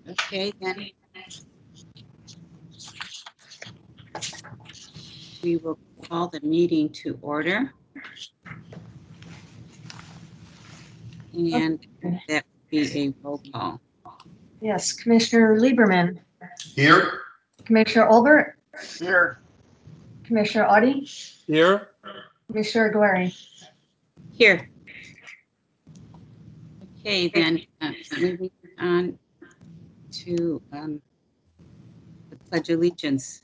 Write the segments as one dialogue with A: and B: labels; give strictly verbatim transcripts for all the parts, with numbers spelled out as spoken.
A: Okay, then we will call the meeting to order. And that would be a roll call.
B: Yes, Commissioner Lieberman,
C: Here.
B: Commissioner Olbert,
C: Here.
B: Commissioner Audi,
D: Here.
B: Commissioner Gueri.
A: Here. Okay, then uh, moving on to um, the Pledge of Allegiance.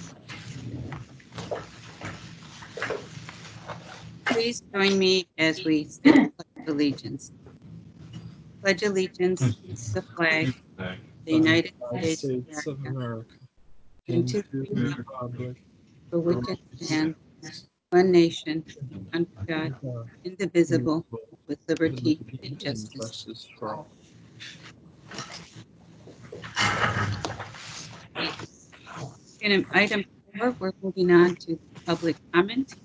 A: Please join me as we say the Pledge of Allegiance. Pledge allegiance to the flag of the United States,
D: States
A: of
D: of
A: America,
D: America
A: and
D: and
A: to
D: to
A: the
D: the
A: republic
D: republic
A: for which it stands, one nation, under God, indivisible, with liberty and justice.
D: justice for all.
A: In item four, we're moving on to public comment.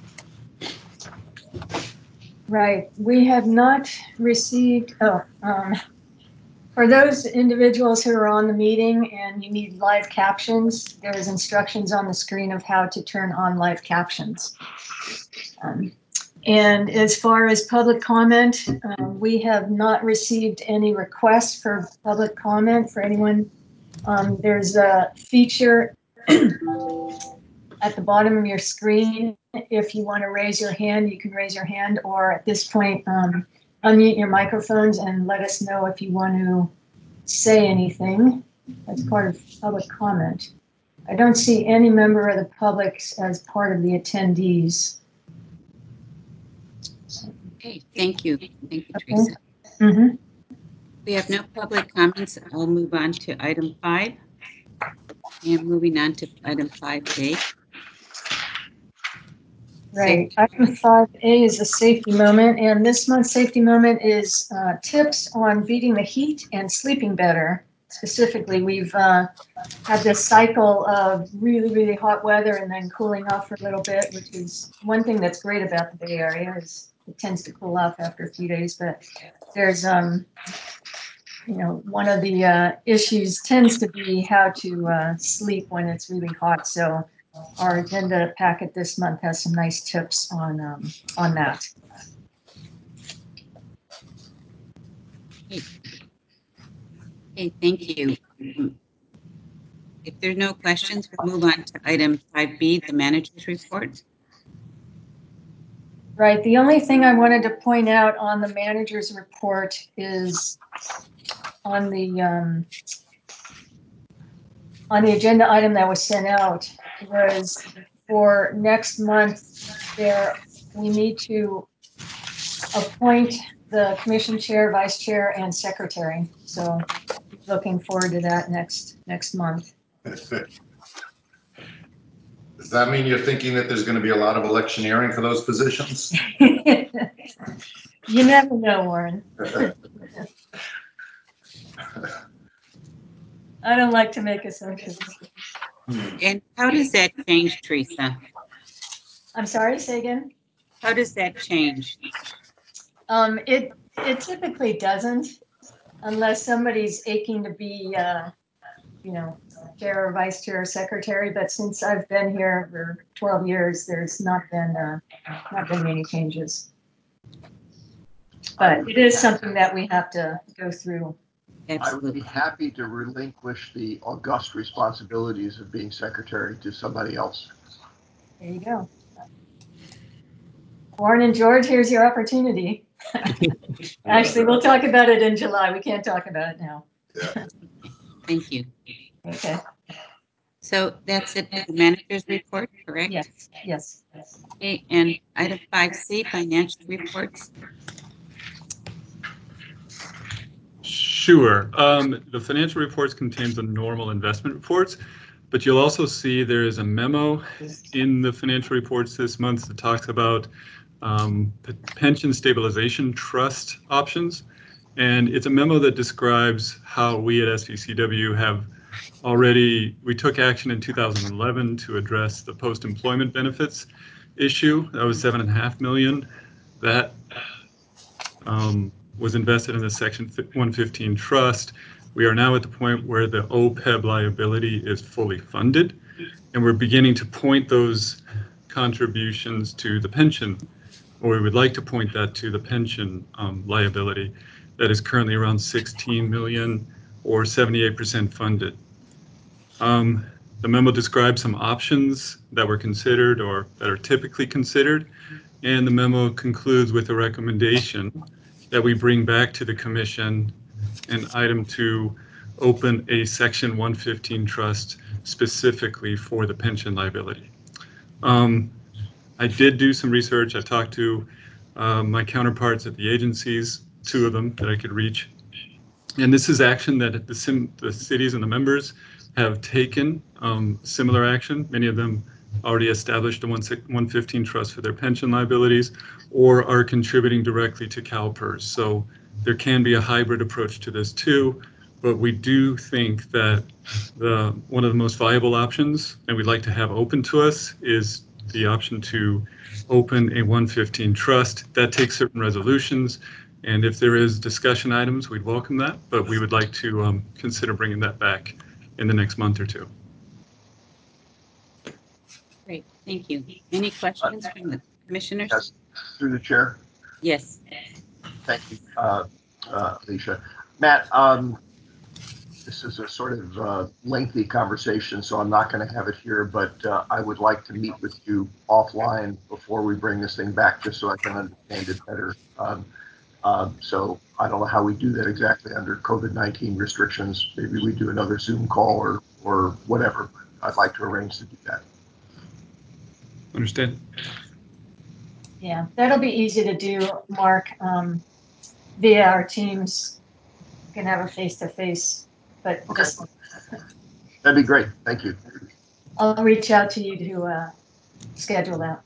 B: Right, we have not received, oh, um, for those individuals who are on the meeting and you need live captions, there's instructions on the screen of how to turn on live captions. Um, And as far as public comment, um, we have not received any requests for public comment for anyone. Um, there's a feature at the bottom of your screen. If you want to raise your hand, you can raise your hand, or at this point, um, unmute your microphones and let us know if you want to say anything as part of public comment. I don't see any member of the public as part of the attendees.
A: Okay, thank you. Thank you,
B: Okay.
A: Teresa.
B: Mm-hmm.
A: We have no public comments. I'll move on to item five. And moving on to item five A.
B: Right. Item five A is a safety moment, and this month's safety moment is uh, tips on beating the heat and sleeping better. Specifically, we've uh, had this cycle of really, really hot weather and then cooling off for a little bit, which is one thing that's great about the Bay Area is it tends to cool off after a few days. But there's, um, you know, one of the uh, issues tends to be how to uh, sleep when it's really hot. So our agenda packet this month has some nice tips on um, on that.
A: Okay, thank you. If there's no questions, we'll move on to item five B, the manager's report.
B: Right. The only thing I wanted to point out on the manager's report is on the um, on the agenda item that was sent out was for next month. There, we need to appoint the commission chair, vice chair, and secretary. So, looking forward to that next next month.
C: Does that mean you're thinking that there's going to be a lot of electioneering for those positions?
B: You never know, Warren. I don't like to make assumptions.
A: And how does that change, Teresa?
B: I'm sorry, say again?
A: How does that change?
B: Um, it, it typically doesn't, unless somebody's aching to be, uh, you know, chair or vice chair or secretary. But since I've been here for twelve years, there's not been, uh, not been many changes. But it is something that we have to go through.
E: I would be happy to relinquish the august responsibilities of being secretary to somebody else.
B: There you go. Warren and George, here's your opportunity. Actually, we'll talk about it in July. We can't talk about it now.
C: Yeah.
A: Thank you.
B: Okay.
A: So that's it for the manager's report, correct?
B: Yes, yes.
A: Okay, and item five C, financial reports.
D: Sure. Um, the financial reports contains the normal investment reports, but you'll also see there is a memo in the financial reports this month that talks about um, pension stabilization trust options. And it's a memo that describes how we at S V C W have already, we took action in two thousand eleven to address the post-employment benefits issue. That was seven and a half million. That um, was invested in the Section one fifteen trust. We are now at the point where the O P E B liability is fully funded, and we're beginning to point those contributions to the pension, or we would like to point that to the pension um, liability that is currently around sixteen million or seventy-eight percent funded. Um, the memo describes some options that were considered or that are typically considered, and the memo concludes with a recommendation that we bring back to the commission an item to open a section one fifteen trust specifically for the pension liability. Um, I did do some research. I talked to uh, my counterparts at the agencies, two of them that I could reach. And this is action that the, sim, the cities and the members have taken, um, similar action. Many of them already established a one fifteen trust for their pension liabilities or are contributing directly to CalPERS. So there can be a hybrid approach to this too, but we do think that the one of the most viable options, and we'd like to have open to us, is the option to open a one fifteen trust. That takes certain resolutions, and if there is discussion items, we'd welcome that, but we would like to um, consider bringing that back in the next month or two.
A: Great, thank you. Any questions from the commissioners?
E: Yes, through the chair.
A: Yes.
E: Thank you, uh, uh, Alicia. Matt, um, this is a sort of uh, lengthy conversation, so I'm not going to have it here, but uh, I would like to meet with you offline before we bring this thing back, just so I can understand it better. Um, um, so I don't know how we do that exactly under COVID nineteen restrictions. Maybe we do another Zoom call or, or whatever. I'd like to arrange to do that.
D: Understand?
B: Yeah, that'll be easy to do, Mark, um, via our teams. You can have a face-to-face, but
E: Okay.
B: just,
E: That'd be great. Thank you.
B: I'll reach out to you to uh, schedule that.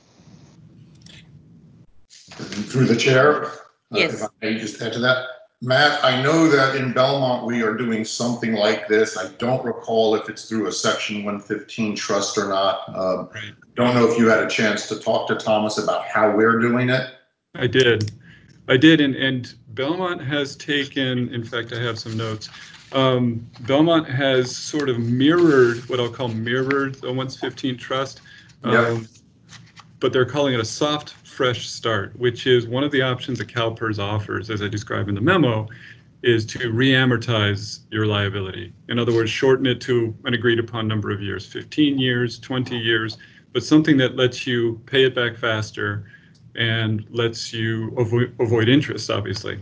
C: Through the chair, uh,
A: Yes.
C: if I may just add to that. Matt, I know that in Belmont we are doing something like this. I don't recall if it's through a section one fifteen trust or not. Um,
D: Right.
C: Don't know if you had a chance to talk to Thomas about how we're doing it.
D: I did. I did, and, and Belmont has taken, in fact, I have some notes. Um, Belmont has sort of mirrored, what I'll call mirrored the one fifteen trust, um,
C: Yep.
D: but they're calling it a soft, fresh start, which is one of the options that CalPERS offers, as I describe in the memo, is to re-amortize your liability. In other words, shorten it to an agreed upon number of years, fifteen years, twenty years, but something that lets you pay it back faster and lets you avoid, avoid interest, obviously.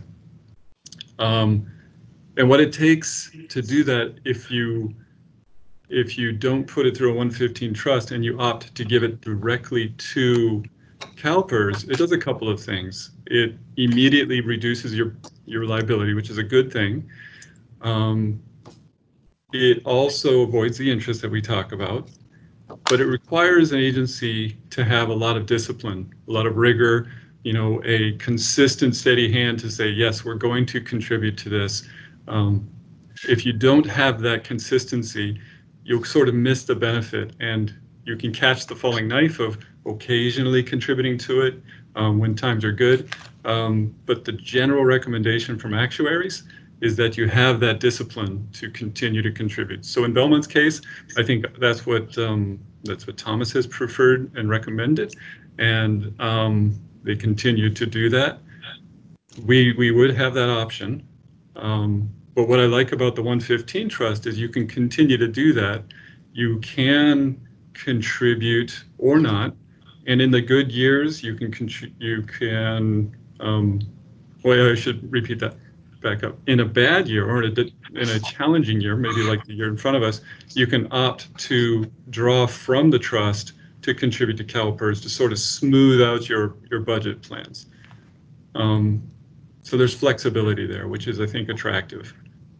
D: Um, and what it takes to do that, if you if you don't put it through a one fifteen trust and you opt to give it directly to CalPERS, it does a couple of things. It immediately reduces your your liability, which is a good thing. Um, it also avoids the interest that we talk about, but it requires an agency to have a lot of discipline, a lot of rigor, you know, a consistent, steady hand to say, yes, we're going to contribute to this. Um, if you don't have that consistency, you'll sort of miss the benefit, and you can catch the falling knife of occasionally contributing to it um, when times are good. Um, but the general recommendation from actuaries is that you have that discipline to continue to contribute. So in Belmont's case, I think that's what um, that's what Thomas has preferred and recommended, and um, they continue to do that. We we would have that option. Um, but what I like about the one fifteen trust is you can continue to do that. You can contribute or not, and in the good years, you can contri- you can. Um, well, I should repeat that. Back up. In a bad year or in a, in a challenging year, maybe like the year in front of us, you can opt to draw from the trust to contribute to CalPERS to sort of smooth out your your budget plans. Um, so there's flexibility there, which is, I think, attractive.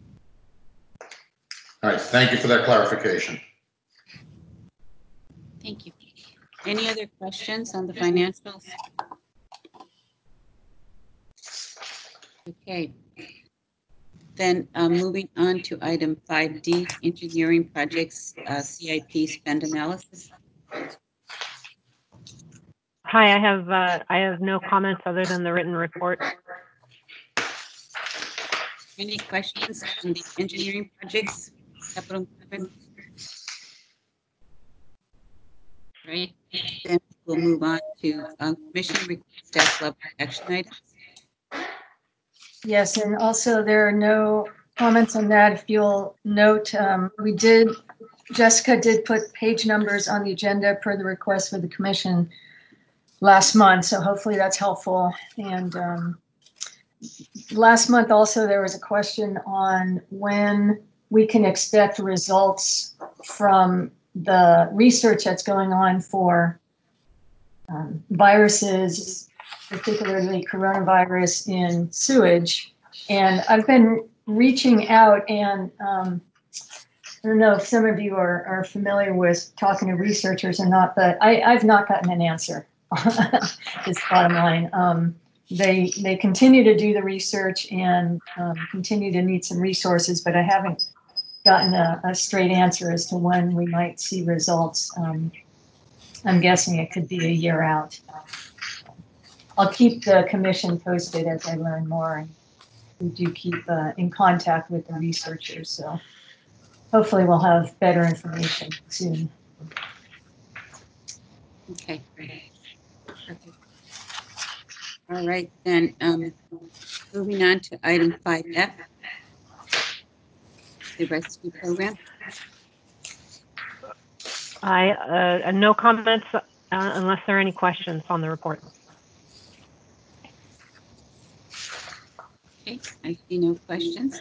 C: All right, thank you for that clarification.
A: Thank you. Any other questions on the financials? Okay. Then uh, moving on to item five D, engineering projects, uh, C I P spend analysis.
F: Hi, I have uh, I have no comments other than the written report.
A: Any questions on the engineering projects, capital improvement? Right, then we'll move on to um, commission request staff level action items.
B: Yes, and also there are no comments on that. If you'll note, um, we did, Jessica did put page numbers on the agenda per the request for the commission last month, so hopefully that's helpful. And um, last month also there was a question on when we can expect results from the research that's going on for um, viruses, particularly coronavirus in sewage. And I've been reaching out, and um, I don't know if some of you are, are familiar with talking to researchers or not, but I, I've not gotten an answer. Is bottom line. Um, they they continue to do the research and um, continue to need some resources, but I haven't gotten a, a straight answer as to when we might see results. Um, I'm guessing it could be a year out. I'll keep the commission posted as I learn more. And we do keep uh, in contact with the researchers, so hopefully we'll have better information soon.
A: Okay, great. Okay. All right, then um, moving on to item five F, the rescue program.
F: I, uh, no comments uh, unless there are any questions on the report.
A: Okay, I see no questions.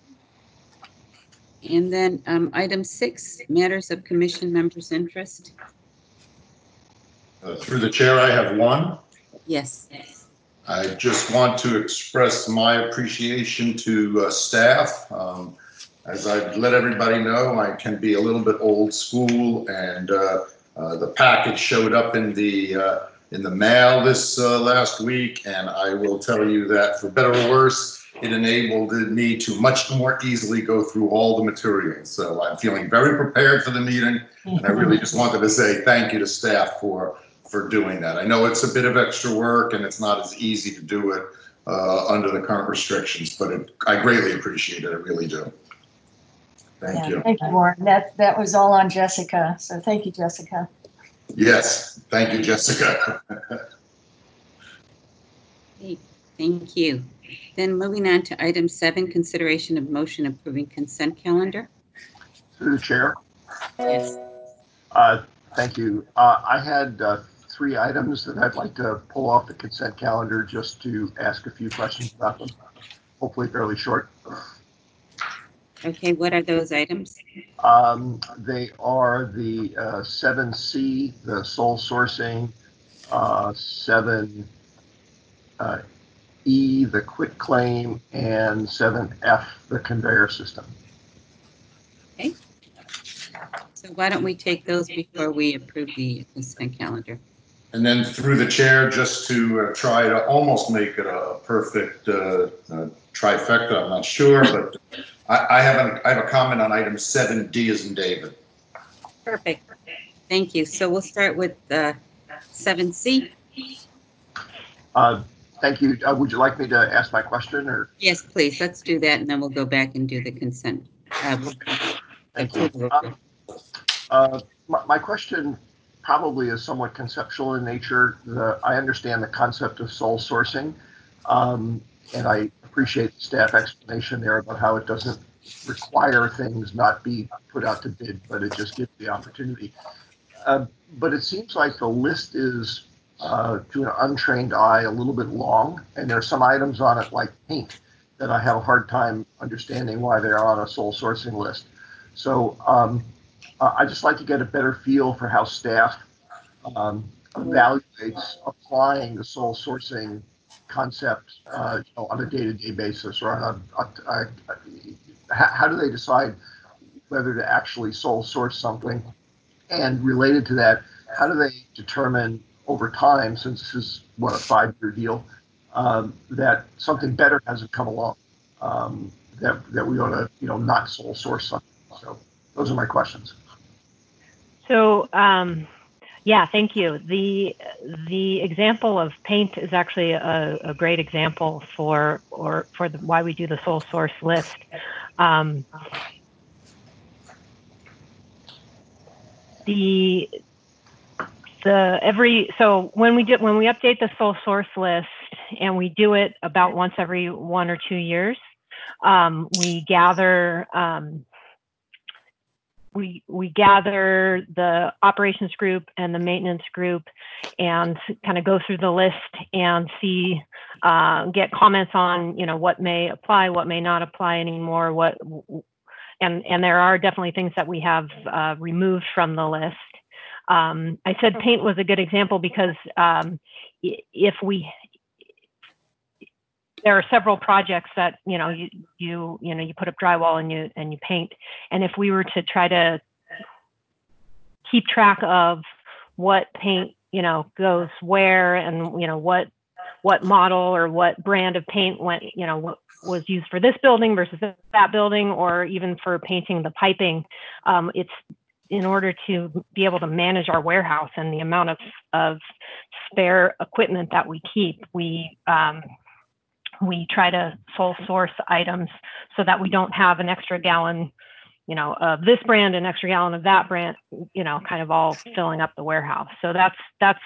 A: And then um, item six, matters of commission members' interest.
C: Uh, through the chair, I have one.
A: Yes.
C: I just want to express my appreciation to uh, staff. Um, as I've let everybody know, I can be a little bit old school, and uh, uh, the package showed up in the uh, in the mail this uh, last week, and I will tell you that for better or worse, it enabled me to much more easily go through all the materials. So I'm feeling very prepared for the meeting, and I really just wanted to say thank you to staff for for doing that. I know it's a bit of extra work and it's not as easy to do it uh, under the current restrictions, but it, I greatly appreciate it. I really do. Thank
B: Yeah,
C: you.
B: thank you, Warren. That, that was all on Jessica. So thank you, Jessica.
C: Yes. Thank you, Jessica.
A: Okay, thank you. Then moving on to item seven, consideration of motion approving consent calendar.
E: Through the chair.
A: Yes.
E: Uh, thank you. Uh, I had uh, three items that I'd like to pull off the consent calendar just to ask a few questions about them. Hopefully fairly short.
A: Okay, what are those items?
E: Um, they are the uh, seven C, the sole sourcing, uh, seven uh, E, the quit claim, and seven F, the conveyor system.
A: Okay. So why don't we take those before we approve the consent calendar?
C: And then through the chair, just to uh, try to almost make it a perfect uh, uh, trifecta, I'm not sure, but I, I, have a, I have a comment on item seven D as in David.
A: Perfect. Thank you. So we'll start with uh, seven C.
E: Uh, thank you. Uh, would you like me to ask my question, or?
A: Yes, please. Let's do that, and then we'll go back and do the consent. Uh,
E: Thank you. Um, uh, my, my question probably is somewhat conceptual in nature. The, I understand the concept of sole sourcing, um, and I appreciate the staff explanation there about how it doesn't require things not be put out to bid, but it just gives the opportunity. Uh, but it seems like the list is, uh, to an untrained eye, a little bit long, and there are some items on it like paint that I have a hard time understanding why they're on a sole sourcing list. So um, uh, I just like to get a better feel for how staff um, evaluates applying the sole sourcing concept uh, you know, on a day-to-day basis, or on a, a, a, a, how do they decide whether to actually sole source something? And related to that, how do they determine over time, since this is what a five-year deal, um, that something better hasn't come along, um, that that we ought to you know not sole source something? So those are my questions.
F: So um, Yeah, thank you. The the example of paint is actually a, a great example for or for the, why we do the sole source list. Um, the the every so when we do when we update the sole source list, and we do it about once every one or two years, um, we gather. Um, We, we gather the operations group and the maintenance group and kind of go through the list and see, uh, get comments on, you know, what may apply, what may not apply anymore, what, and, and there are definitely things that we have uh, removed from the list. Um, I said paint was a good example because um, if we, there are several projects that, you know, you, you, you know, you put up drywall and you, and you paint. And if we were to try to keep track of what paint, you know, goes where and, you know, what, what model or what brand of paint went, you know, what was used for this building versus that building, or even for painting the piping, um, it's in order to be able to manage our warehouse and the amount of, of spare equipment that we keep, we, um, we try to sole source items so that we don't have an extra gallon, you know, of this brand, an extra gallon of that brand, you know, kind of all filling up the warehouse. So that's, that's,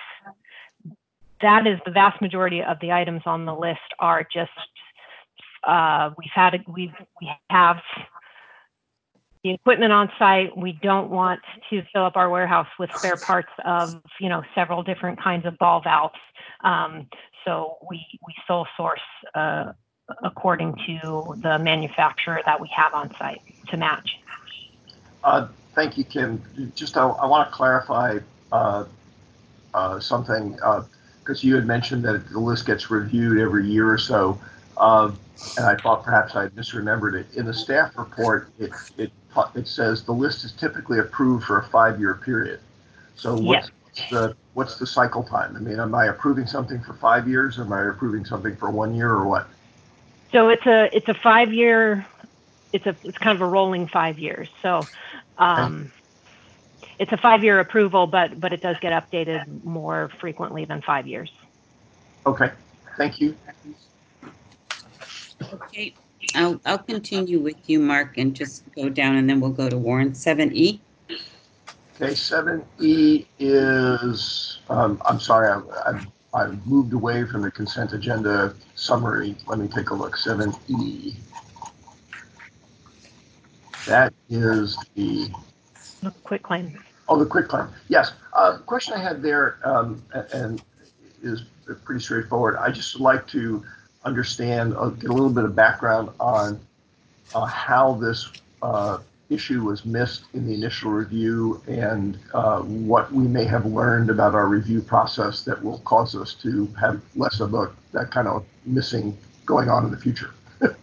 F: that is the vast majority of the items on the list are just, uh, we've had, a, we've, we have the equipment on site. We don't want to fill up our warehouse with spare parts of, you know, several different kinds of ball valves. Um, so we, we sole source uh, according to the manufacturer that we have on site to match.
E: Uh, thank you, Kim. Just I, I want to clarify uh, uh, something because uh, you had mentioned that the list gets reviewed every year or so, uh, and I thought perhaps I misremembered it. In the staff report, it it it says the list is typically approved for a five-year period. So what's
F: Yes.
E: the what's the cycle time? I mean, am I approving something for five years? Or am I approving something for one year, or what?
F: So it's a it's a five-year. It's a it's kind of a rolling five years. So. Um, It's a five-year approval, but but it does get updated more frequently than five years.
E: Okay, thank you.
A: Okay, I'll, I'll continue with you, Mark, and just go down, and then we'll go to warrant seven E.
E: Okay, seven E is, um, I'm sorry, I, I, I moved away from the consent agenda summary. Let me take a look, seven E. That is the...
F: The quick claim.
E: Oh, the quick claim. Yes. Uh, the question I had there, um, and is pretty straightforward. I just would like to understand, uh, get a little bit of background on uh, how this uh, issue was missed in the initial review, and uh, what we may have learned about our review process that will cause us to have less of a, that kind of missing going on in the future.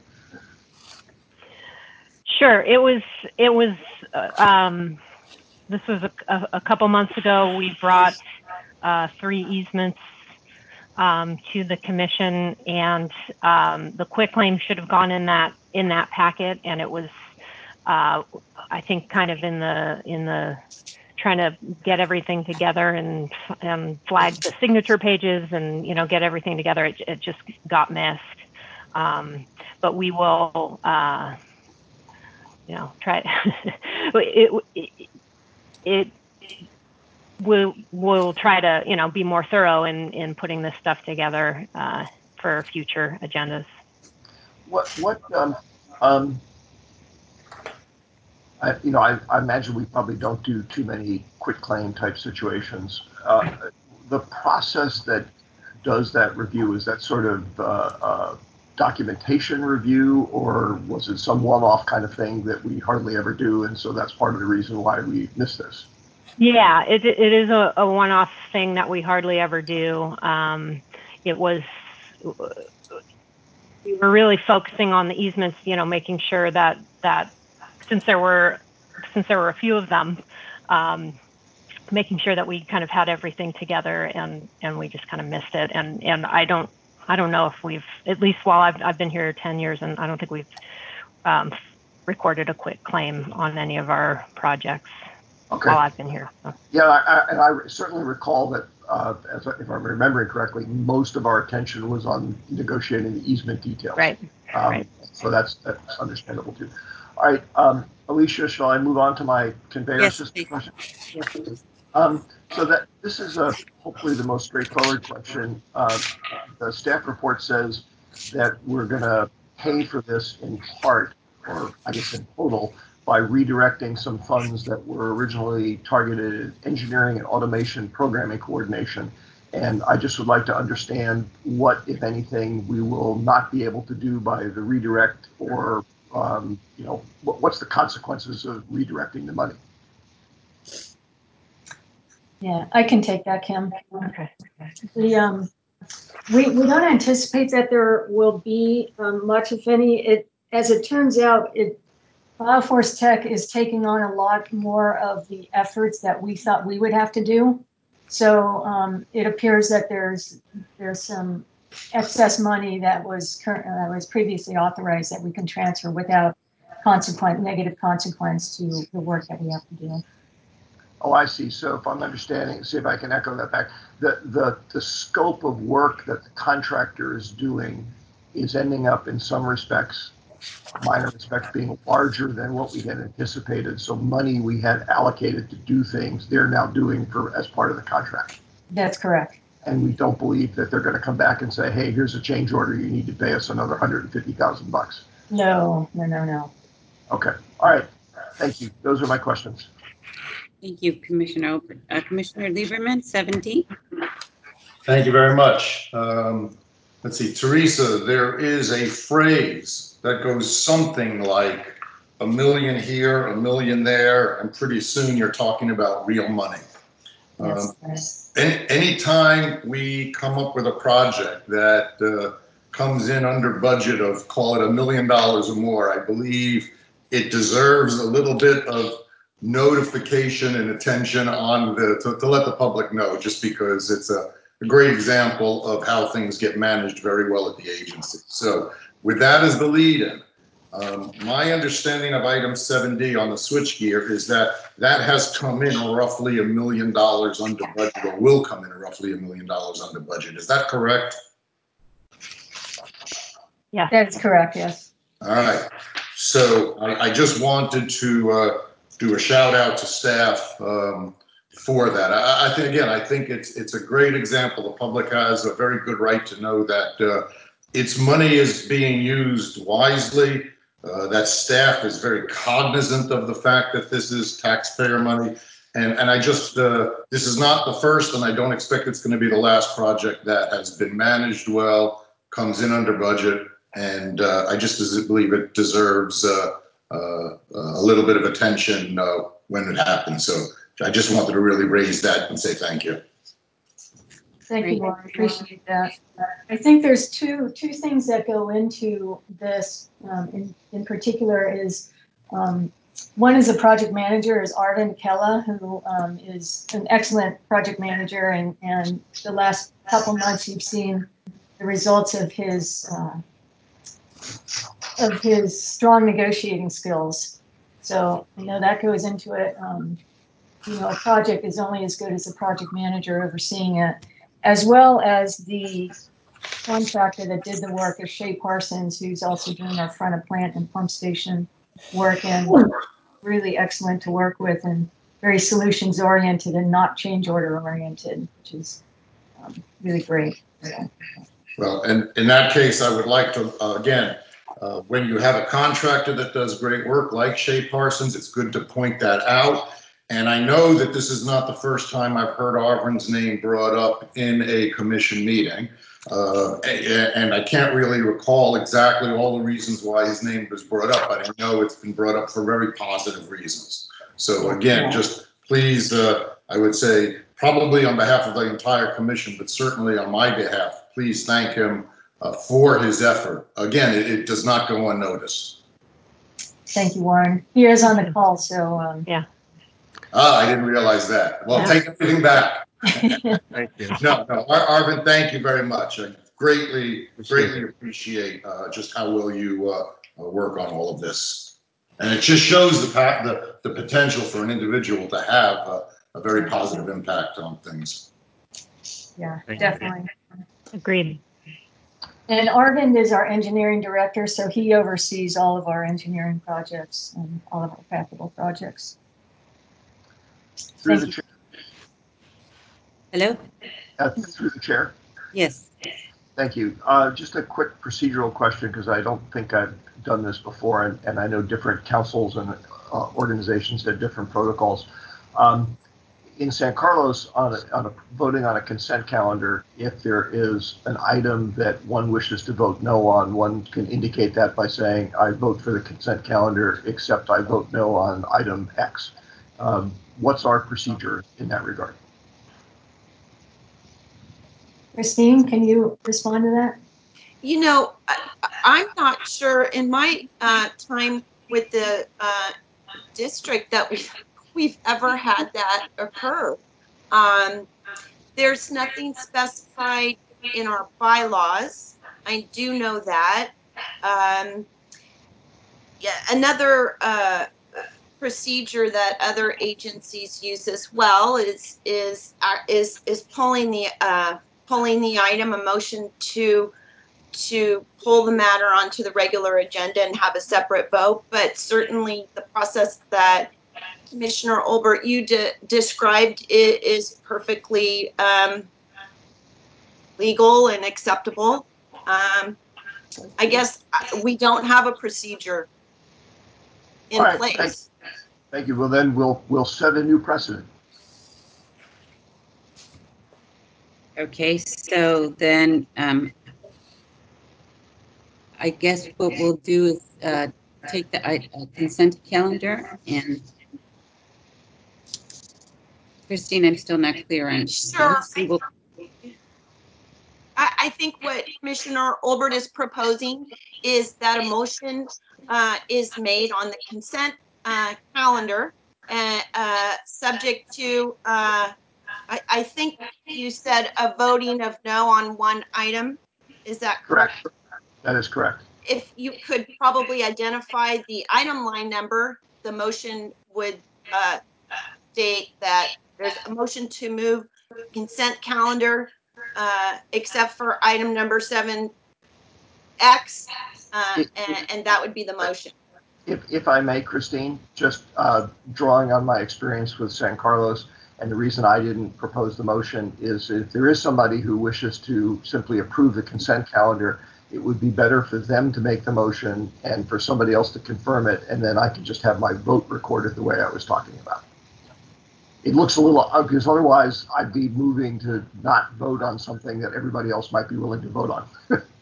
F: Sure. It was, it was, uh, um, this was a, a, a couple months ago. We brought uh, three easements um, to the commission, and um, the quick claim should have gone in that, in that packet. And it was, uh, I think, kind of in the, in the, trying to get everything together and, and flag the signature pages and, you know, get everything together. It, it just got missed. Um, but we will, uh, you know, try it, it, it we'll, we'll try to, you know, be more thorough in, in putting this stuff together uh, for future agendas.
E: What, what, um, um, I, you know, I, I imagine we probably don't do too many quick claim type situations. Uh, the process that does that review, is that sort of uh, uh, documentation review, or was it some one-off kind of thing that we hardly ever do, and so that's part of the reason why we miss this?
F: Yeah, it, it is a, a one-off thing that we hardly ever do. Um, it was, we were really focusing on the easements, you know, making sure that, that since there were, since there were a few of them, um, making sure that we kind of had everything together, and, and we just kind of missed it. And, and I don't, I don't know if we've, at least while I've, I've been here ten years, and I don't think we've um, recorded a quick claim on any of our projects.
E: Okay.
F: while I've been here. So.
E: Yeah, I, I, and I certainly recall that, uh, as I, if I'm remembering correctly, most of our attention was on negotiating the easement details.
F: Right.
E: Um,
F: right.
E: So that's that's understandable too. All right, um, Alicia, shall I move on to my conveyor
A: Yes,
E: system
A: please.
E: question?
A: Yes, please.
E: Um, so that this is a hopefully the most straightforward question. Uh, the staff report says that we're going to pay for this in part, or I guess in total, by redirecting some funds that were originally targeted at engineering and automation programming coordination. And I just would like to understand what, if anything, we will not be able to do by the redirect, or um, you know, what, what's the consequences of redirecting the money?
B: Yeah, I can take that, Kim.
F: Okay.
B: The, um, we, we don't anticipate that there will be um, much, if any. It, as it turns out, it, BioForce Tech is taking on a lot more of the efforts that we thought we would have to do. So um, it appears that there's there's some excess money that was current, uh, was previously authorized that we can transfer without consequent negative consequence to the work that we have to do.
E: Oh, I see. So if I'm understanding, see if I can echo that back, the, the, the scope of work that the contractor is doing is ending up in some respects, minor respects, being larger than what we had anticipated. So money we had allocated to do things, they're now doing for as part of the contract.
B: That's correct.
E: And we don't believe that they're going to come back and say, hey, here's a change order. You need to pay us another one hundred fifty thousand bucks.
B: No, no, no, no.
E: Okay. All right. Thank you. Those are my questions.
A: Thank you, Commissioner Ober. Uh, Commissioner Lieberman, seventeen.
C: Thank you very much. Um, let's see, Teresa, there is a phrase that goes something like a million here, a million there, and pretty soon you're talking about real money.
B: Yes,
C: Um,
B: yes.
C: any anytime we come up with a project that uh, comes in under budget of, call it a million dollars or more, I believe it deserves a little bit of notification and attention on the to, to let the public know, just because it's a, a great example of how things get managed very well at the agency. So with that as the lead in, um, my understanding of item seven D on the switchgear is that that has come in roughly a million dollars under budget, or will come in roughly a million dollars under budget. Is that correct?
F: Yeah.
B: That's correct, yes.
C: All right. So I, I just wanted to uh, do a shout out to staff um, for that. I, I think, again, I think it's it's a great example. The public has a very good right to know that uh, its money is being used wisely. Uh, that staff is very cognizant of the fact that this is taxpayer money. And, and I just, uh, this is not the first, and I don't expect it's going to be the last project that has been managed well, comes in under budget. And uh, I just believe it deserves uh, uh, a little bit of attention uh, when it happens. So I just wanted to really raise that and say thank you.
B: Thank
A: Great.
B: you, Warren. Appreciate that. I think there's two two things that go into this. Um, in in particular, is um, one is a project manager, is Arvind Kella, who um, is an excellent project manager, and and the last couple months you've seen the results of his uh, of his strong negotiating skills. So I know that goes into it. Um, you know, a project is only as good as the project manager overseeing it, as well as the contractor that did the work is Shea Parsons, who's also doing our front of plant and pump station work, and really excellent to work with, and very solutions oriented and not change order oriented, which is um, really great. So.
C: Well, and in that case, I would like to, uh, again, uh, when you have a contractor that does great work like Shea Parsons, it's good to point that out. And I know that this is not the first time I've heard Arvind's name brought up in a commission meeting. Uh, and I can't really recall exactly all the reasons why his name was brought up, but I know it's been brought up for very positive reasons. So again, just please, uh, I would say, probably on behalf of the entire commission, but certainly on my behalf, please thank him uh, for his effort. Again, it, it does not go unnoticed.
B: Thank you, Warren. He is on the call, so um,
F: Yeah.
C: Ah, I didn't realize that. Well,
F: Yeah.
C: take everything back.
E: Thank you.
C: No, no, Ar- Arvind, thank you very much. I greatly,
E: Appreciate
C: greatly appreciate uh, just how well you uh, uh, work on all of this. And it just shows the, pa- the, the potential for an individual to have a, a very positive impact on things.
B: Yeah,
D: Thank you.
B: definitely.
F: Agreed.
B: And Arvind is our engineering director, so he oversees all of our engineering projects and all of our capital projects.
E: Through
B: Thank
E: the
B: you.
E: chair.
A: Hello?
E: Uh, through the chair.
A: Yes.
E: Thank you. Uh, just a quick procedural question, because I don't think I've done this before, and, and I know different councils and uh, organizations have different protocols. Um, in San Carlos, on, a, on a voting on a consent calendar, if there is an item that one wishes to vote no on, one can indicate that by saying, I vote for the consent calendar, except I vote no on item X. Um, what's our procedure in that regard?
B: Christine, can you respond to that?
G: You know, I, I'm not sure in my uh, time with the uh, district that we've, we've ever had that occur. Um, there's nothing specified in our bylaws. I do know that. Um, yeah, another uh, procedure that other agencies use as well is is uh, is is pulling the uh, pulling the item, a motion to to pull the matter onto the regular agenda and have a separate vote. But certainly the process that Commissioner Olbert, you de described is, is perfectly um, legal and acceptable. Um, I guess we don't have a procedure in
E: All right,
G: place.
E: thank, thank you. Well, then we'll we'll set a new precedent.
A: Okay, so then um, I guess what we'll do is uh, take the uh, consent calendar and Christine, I'm still not clear on.
G: Sure.
A: Single.
G: I, I think what Commissioner Olbert is proposing is that a motion uh, is made on the consent uh, calendar, uh, uh, subject to, uh, I, I think you said a voting of no on one item. Is that correct?
E: Correct. That is correct.
G: If you could probably identify the item line number, the motion would uh, state that there's a motion to move consent calendar uh, except for item number seven X, uh, and, and that would be the motion.
E: If, if I may, Christine, just uh, drawing on my experience with San Carlos, and the reason I didn't propose the motion is if there is somebody who wishes to simply approve the consent calendar, it would be better for them to make the motion and for somebody else to confirm it, and then I could just have my vote recorded the way I was talking about. It looks a little, because otherwise I'd be moving to not vote on something that everybody else might be willing to vote on.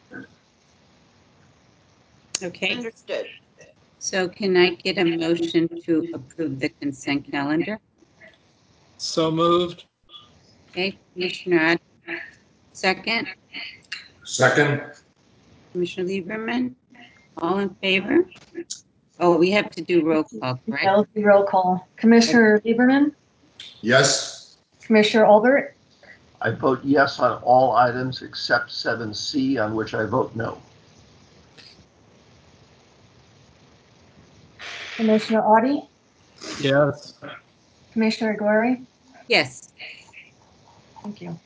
A: Okay,
G: Understood.
A: so can I get a motion to approve the consent calendar?
H: So moved.
A: Okay, Commissioner Ad, second.
C: Second.
A: Commissioner Lieberman, all in favor? Oh, we have to do roll call, correct?
B: That'll be roll call. Commissioner Lieberman,
C: Yes.
B: Commissioner Olbert,
E: I vote yes on all items except seven C, on which I vote no.
B: Commissioner Audi,
H: Yes.
B: Commissioner Aguirre.
A: Yes.
B: Thank you.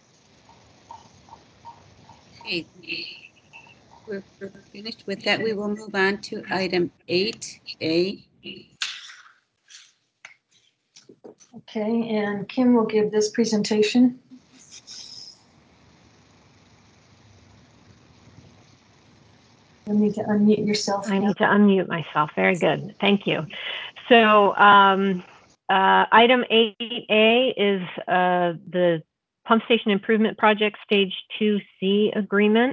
A: Okay, we're, we're finished with that. We will move on to item eight A.
B: Okay, and Kim will give this presentation. You'll need to unmute yourself.
F: I need to unmute myself. Very good. Thank you. So um, uh, item eight A is uh, the Pump Station Improvement Project Stage two C agreement.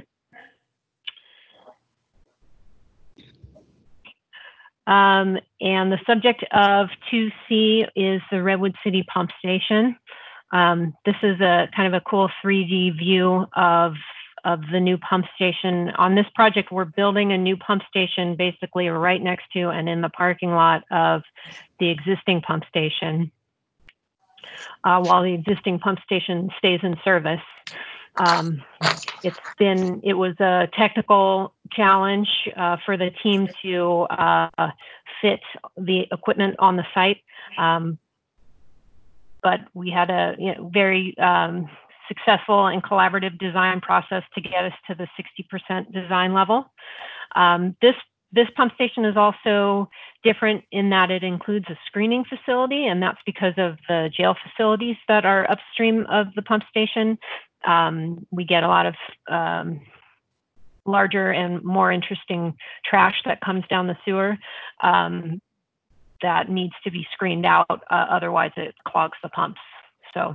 F: Um, and the subject of two C is the Redwood City Pump Station. Um, this is a kind of a cool three D view of of the new pump station. On this project, we're building a new pump station basically right next to and in the parking lot of the existing pump station, uh, while the existing pump station stays in service. Um, it's been, it was a technical challenge uh, for the team to uh, fit the equipment on the site. Um, but we had a you know, very um, successful and collaborative design process to get us to the sixty percent design level. Um, this This pump station is also different in that it includes a screening facility, and that's because of the jail facilities that are upstream of the pump station. Um, we get a lot of um, larger and more interesting trash that comes down the sewer um, that needs to be screened out, uh, otherwise it clogs the pumps. So.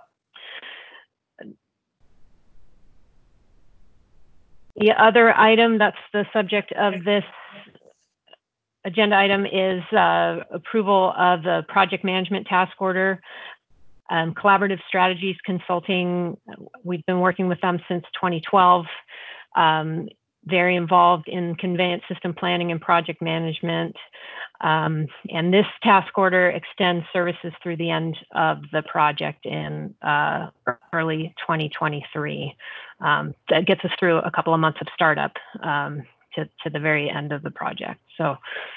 F: The other item that's the subject of this agenda item is uh, approval of the project management task order. Um, Collaborative Strategies Consulting, we've been working with them since twenty twelve. Um, very involved in conveyance system planning and project management. Um, and this task order extends services through the end of the project in uh, early twenty twenty-three. Um, that gets us through a couple of months of startup um, to, to the very end of the project. So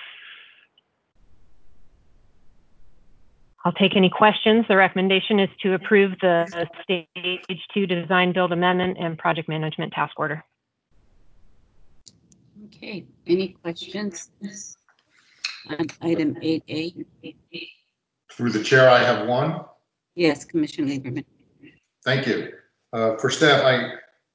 F: I'll take any questions. The recommendation is to approve the stage two design build amendment and project management task order.
A: Okay, any questions on item eight A?
C: Through the chair, I have one.
A: Yes, Commissioner Lieberman.
C: Thank you. Uh, for staff, I,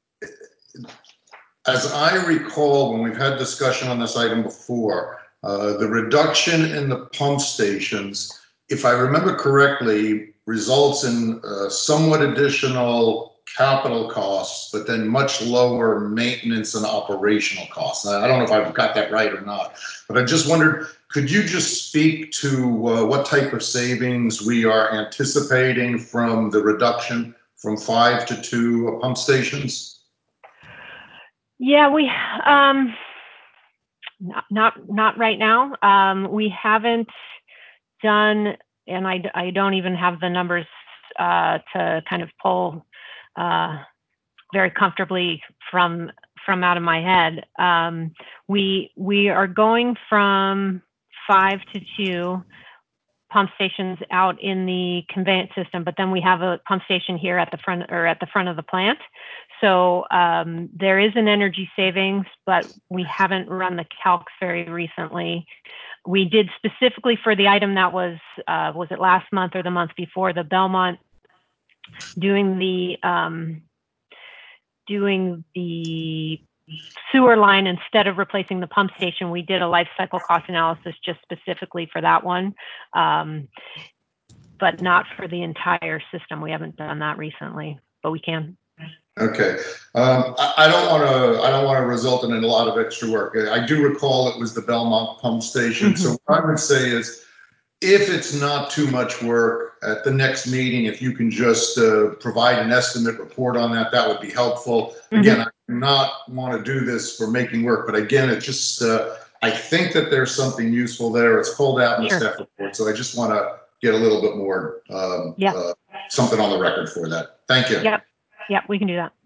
C: as I recall, when we've had discussion on this item before, uh, the reduction in the pump stations, if I remember correctly, results in uh, somewhat additional capital costs, but then much lower maintenance and operational costs. Now, I don't know if I've got that right or not, but I just wondered, could you just speak to uh, what type of savings we are anticipating from the reduction from five to two pump stations?
F: Yeah, we um, not not not right now. Um, we haven't done, and I I don't even have the numbers uh, to kind of pull uh, very comfortably from from out of my head. Um, we we are going from five to two pump stations out in the conveyance system, but then we have a pump station here at the front or at the front of the plant. So um, there is an energy savings, but we haven't run the calcs very recently. We did specifically for the item that was, uh, was it last month or the month before, the Belmont doing the, um, doing the sewer line instead of replacing the pump station. We did a life cycle cost analysis just specifically for that one, um, but not for the entire system. We haven't done that recently, but we can.
C: Okay, um, I, I don't want to. I don't want to result in a lot of extra work. I do recall it was the Belmont pump station. Mm-hmm. So what I would say is, if it's not too much work at the next meeting, if you can just uh, provide an estimate report on that, that would be helpful. Mm-hmm. Again, I do not want to do this for making work, but again, it just, uh, I think that there's something useful there. It's called out in the sure. staff report. So I just want to get a little bit more, um, yep. uh, something on the record for that. Thank you.
F: Yep. Yep, we can do that.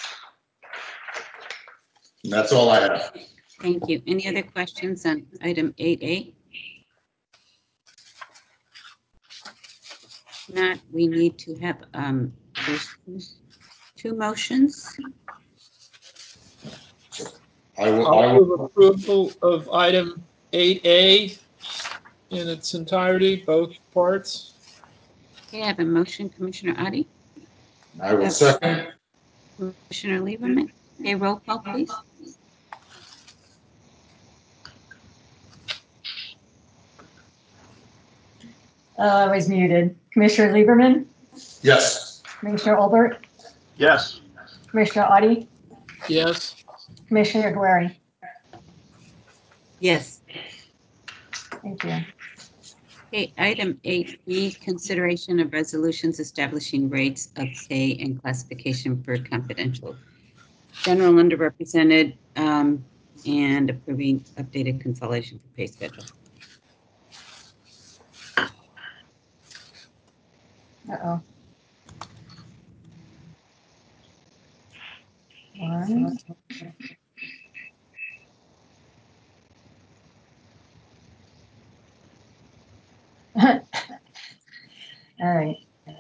C: And that's all I have.
A: Thank you. Any other questions on item eight A? Not, we need to have um, two motions.
C: I will,
H: I'll
C: I will.
H: move approval of item eight A in its entirety, both parts.
A: Okay, I have a motion, Commissioner Adi.
C: I will second.
A: Commissioner Lieberman. Okay, roll call, please.
B: Uh, I was muted. Commissioner Lieberman?
C: Yes.
B: Commissioner Olbert?
E: Yes.
B: Commissioner Adi?
H: Yes.
B: Commissioner Guerri?
A: Yes.
B: Thank you.
A: Okay, item eight B, consideration of resolutions establishing rates of pay and classification for confidential, general underrepresented, um, and approving updated consolidation for pay schedule.
B: Uh-oh. One. All right.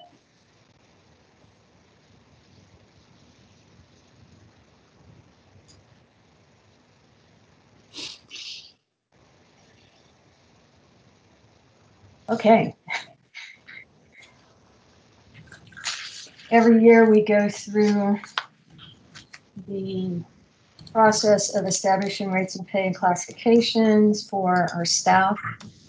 B: Okay. Every year we go through the process of establishing rates and pay and classifications for our staff.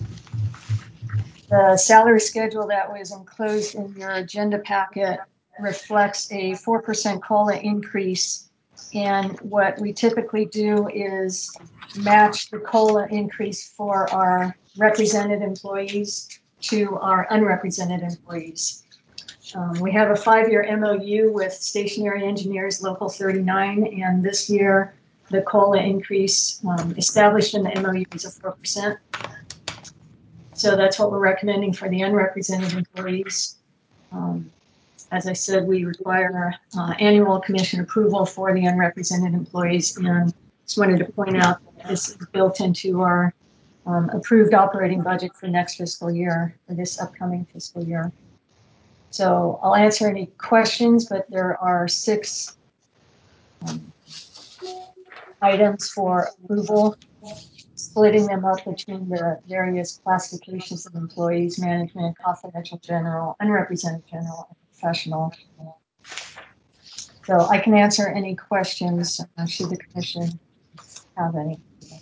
B: The salary schedule that was enclosed in your agenda packet reflects a four percent COLA increase. And what we typically do is match the COLA increase for our represented employees to our unrepresented employees. Um, we have a five-year M O U with Stationary Engineers Local thirty-nine, and this year the COLA increase um, established in the M O U is a four percent. So that's what we're recommending for the unrepresented employees. Um, as I said, we require uh, annual commission approval for the unrepresented employees, and just wanted to point out that this is built into our um, approved operating budget for next fiscal year, for this upcoming fiscal year. So I'll answer any questions, but there are six um, items for approval, splitting them up between the various classifications of employees: management, confidential general, unrepresented general, and professional. So I can answer any questions uh, should the commission have any.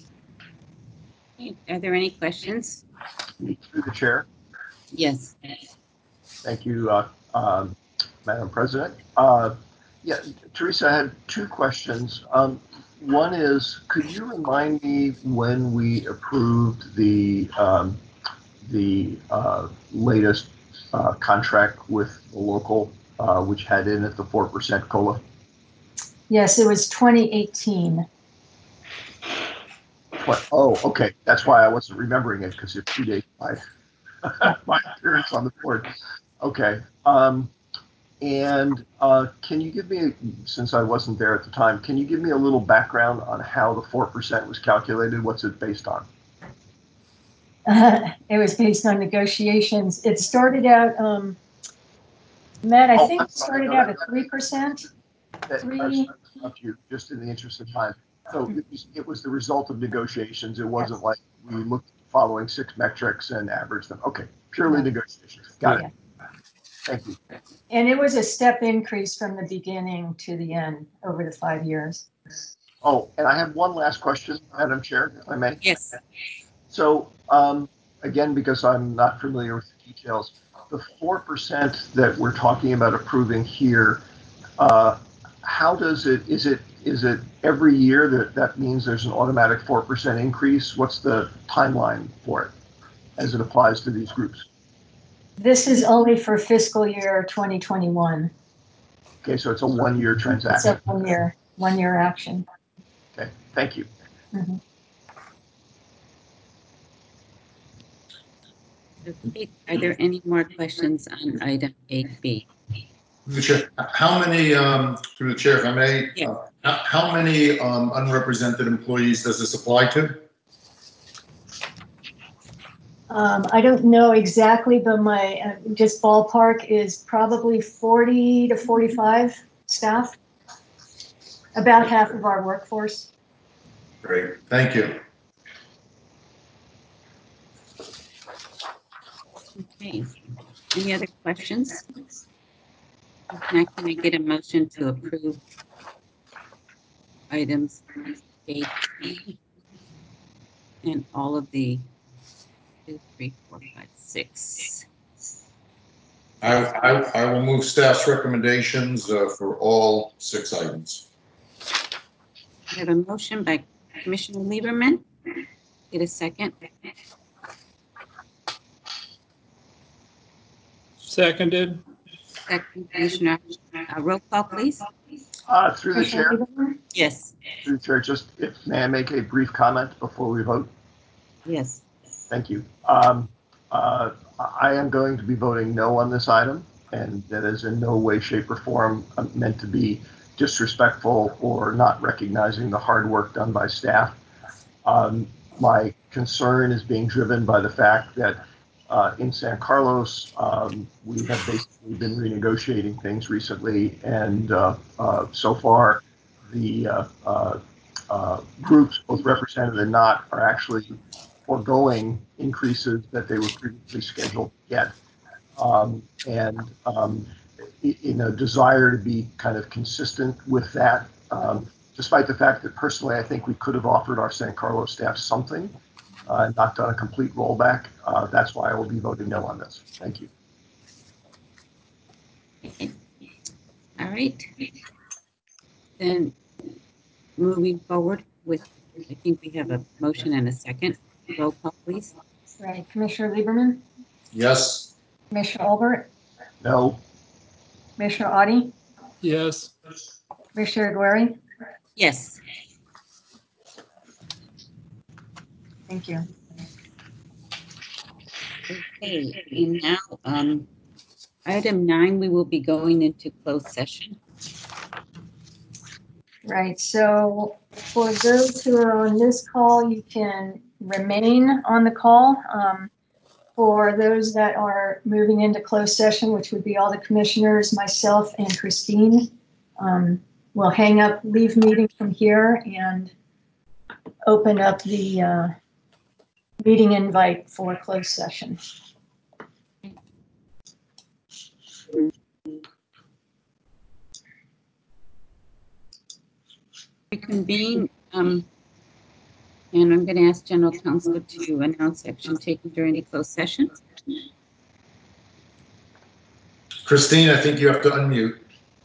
A: Are there any questions?
E: Through the chair.
A: Yes.
E: Thank you, uh, um, Madam President. Uh, yeah, Teresa, I had two questions. Um, one is, could you remind me when we approved the um, the uh, latest uh, contract with the local, uh, which had in it the four percent COLA?
B: Yes, it was twenty eighteen.
E: What? Oh, okay. That's why I wasn't remembering it, because it predates my my appearance on the board. Okay. Um, and uh, can you give me, since I wasn't there at the time, can you give me a little background on how the four percent was calculated? What's it based on?
B: Uh, it was based on negotiations. It started out, um, Matt, I
E: Oh,
B: think
E: I'm
B: it
E: sorry.
B: started
E: No,
B: out
E: that-
B: at three percent.
E: that-
B: Three.
E: I'm sorry to interrupt you, just in the interest of time. So it was, it was the result of negotiations. It wasn't
B: Yes.
E: like we looked at the following six metrics and averaged them. Okay, purely
B: No.
E: negotiations. Got
B: Yeah.
E: it. Thank you.
B: And it was a step increase from the beginning to the end over the five years.
E: Oh, and I have one last question, Madam Chair, if I may.
A: Yes.
E: So, um, again, because I'm not familiar with the details, the four percent that we're talking about approving here, uh, how does it, is it, is it every year that that means there's an automatic four percent increase? What's the timeline for it as it applies to these groups?
B: This is only for fiscal year twenty twenty-one.
E: Okay, so it's a one-year
B: It's
E: transaction.
B: a one year, one year action.
E: Okay, thank you.
B: Mhm.
A: Okay. Are there any more questions on item eight B?
C: Through the chair, how many, um, through the chair, if I may,
A: Yeah.
C: uh, how, how many um, unrepresented employees does this apply to?
B: Um, I don't know exactly, but my uh, just ballpark is probably forty to forty-five staff, about half of our workforce.
C: Great, thank you.
A: Okay. Any other questions? Now, can I get a motion to approve items eight B and all of the two, three, four, five, six?
C: I, I, I will move staff's recommendations uh, for all six items.
A: We have a motion by Commissioner Lieberman. Get a second.
H: Seconded.
A: Second, Commissioner, uh, roll call, please.
E: Uh, through the
B: Commissioner
E: chair,
B: Lieberman?
A: Yes.
E: through the chair, just if may I make a brief comment before we vote?
A: Yes.
E: Thank you. Um, uh, I am going to be voting no on this item, and that is in no way, shape, or form meant to be disrespectful or not recognizing the hard work done by staff. Um, my concern is being driven by the fact that uh, in San Carlos. Um, we have basically been renegotiating things recently, and uh, uh, so far, the uh, uh, uh, groups, both represented and not, are actually foregoing increases that they were previously scheduled to get. Um, and um, in a desire to be kind of consistent with that, um, despite the fact that personally I think we could have offered our San Carlos staff something, uh, not done a complete rollback. Uh, that's why I will be voting no on this. Thank you.
A: Okay. All right. Then moving forward with, I think we have a motion and a second. Roll call, please.
B: Right, Commissioner Lieberman,
C: Yes.
B: Commissioner Olbert,
E: No.
B: Commissioner Audi,
H: Yes.
B: Commissioner Guerri.
A: Yes.
B: Thank you.
A: Okay, and now, um, item nine, we will be going into closed session.
B: Right, so for those who are on this call, you can remain on the call. Um, for those that are moving into closed session, which would be all the commissioners, myself, and Christine, um, we'll hang up, leave meeting from here, and open up the uh, meeting invite for closed session.
A: Reconvene, um, and I'm going to ask General Counsel to announce action taken during the closed session.
C: Christine, I think you have to unmute.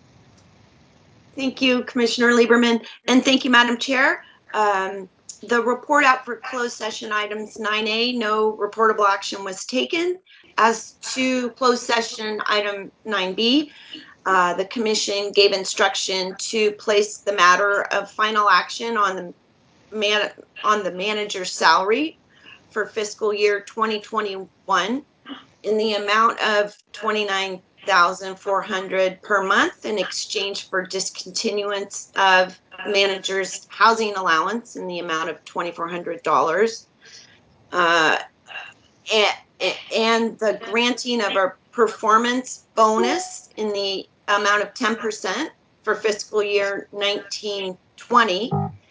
G: Thank you, Commissioner Lieberman, and thank you, Madam Chair. Um, the report out for closed session items nine A, no reportable action was taken. As to closed session item nine B, uh, the commission gave instruction to place the matter of final action on the man on the manager's salary for fiscal year twenty twenty-one in the amount of twenty-nine thousand four hundred per month in exchange for discontinuance of manager's housing allowance in the amount of twenty-four hundred dollars, uh, and, and the granting of a performance bonus in the amount of ten percent for fiscal year nineteen twenty,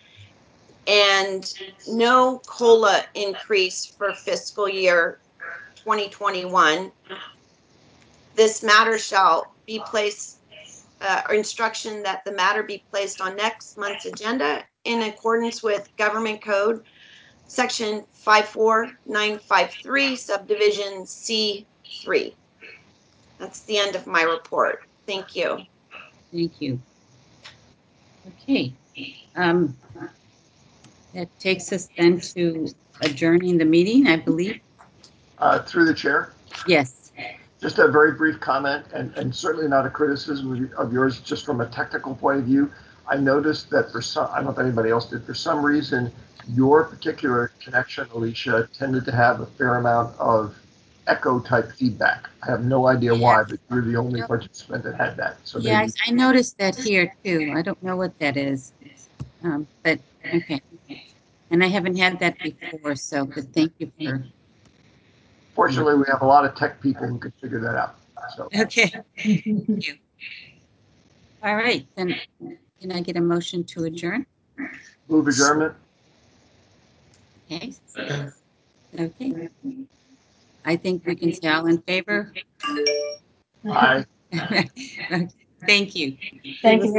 G: and no COLA increase for fiscal year twenty twenty-one. This matter shall be placed, uh, or instruction that the matter be placed on next month's agenda in accordance with Government Code Section five four nine five three, Subdivision C three. That's the end of my report. Thank you.
A: Thank you. Okay. Um, that takes us then to adjourning the meeting, I believe.
E: Uh, through the chair.
A: Yes.
E: Just a very brief comment, and, and certainly not a criticism of yours, just from a technical point of view. I noticed that for some, I don't know if anybody else did, for some reason, your particular connection, Alicia, tended to have a fair amount of echo type feedback. I have no idea why, but you're the only participant that had that. So
A: Yeah,
E: maybe.
A: I, I noticed that here too. I don't know what that is, um, but okay. And I haven't had that before, so but thank you for.
E: Fortunately, we have a lot of tech people who can figure that out. So.
A: Okay. Thank you. All right, then can I get a motion to adjourn?
E: Move adjournment.
A: Okay. Okay. I think we can say all in favor.
E: Aye.
A: Thank you.
B: Thank you.